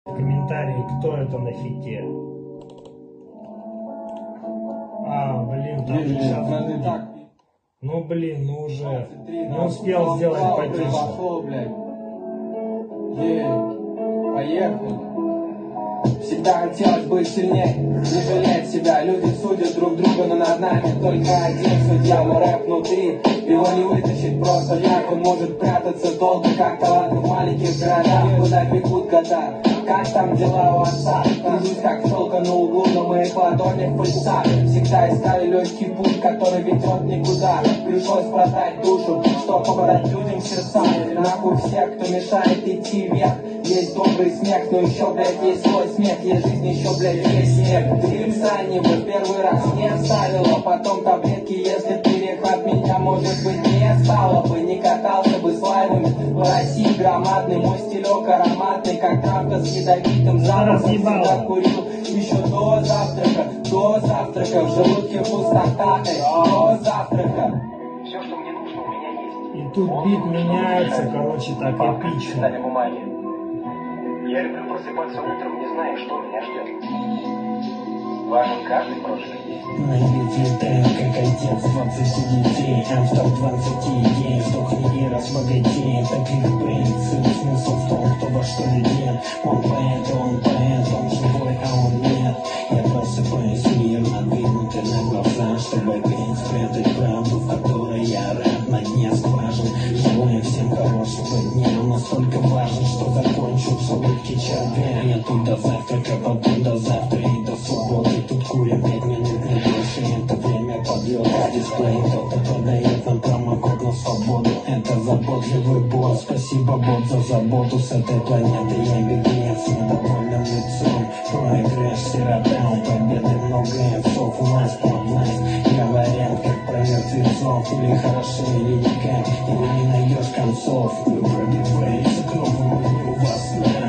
В комментарии, кто это на хите. А, блин, там сейчас будет. Ну, блин, ну уже не успел сделать потише. Поехали. Всегда хотелось быть сильнее, не жалеть себя. Люди судят друг друга, но над нами только один судья. Мой рэп внутри, его не вытащить просто так. Он может прятаться долго, как талант в маленьких городах, куда бегут года. Как там дела у отца? Кружусь как пчелка на углу, на моих ладонях пыльца. Всегда искали легкий путь, который ведет никуда. Пришлось продать душу, чтобы побороть людям сердца. Нахуй всех, кто мешает идти вверх. Есть добрый смех, но еще, блядь, есть злой смех. Есть жизнь, еще, блядь, есть снег. Дримса не в первый раз не оставила. Потом таблетки, если перехват меня, может быть, не стало бы. Не катался бы с лайвами в России громадный. Мой стилек ароматный, как травка с ядовитым запахом. Всегда курил еще до завтрака. В желудке пустота, до завтрака. Все, что мне нужно, у меня есть. И тут бит меняется, короче, так эпично. Я люблю просыпаться утром, не зная, что меня ждет. Важен каждый прожитый день. На вид летаю, как отец 20 детей. Амстер 20 идей. Сдохни и разбогатей. Таких принцип. Смысл в том, кто во что ведет. Он поэт, он живой, а он нет. Я просыпаюсь мирно, выгнутый на глаза, чтобы опять спрятать правду, в которой я рад на дне скважин. Желаю всем хорошего дня, он настолько важен, что закончу с улыбки червя. Я тут до завтрака, потом до завтра и до субботы. Тут курим 5 минут, не больше, это время подлета. Дисплей кто-то продает нам промокод на свободу. Это заботливый бот, спасибо, бот, за заботу. С этой планеты я беглец, недовольным лицом. Проигрыш, сирота, победы много овцов. У нас говорят, как про мертвецов. Или хорошо, или никак, или не найдешь концов. Вы пробиваете кровь, у вас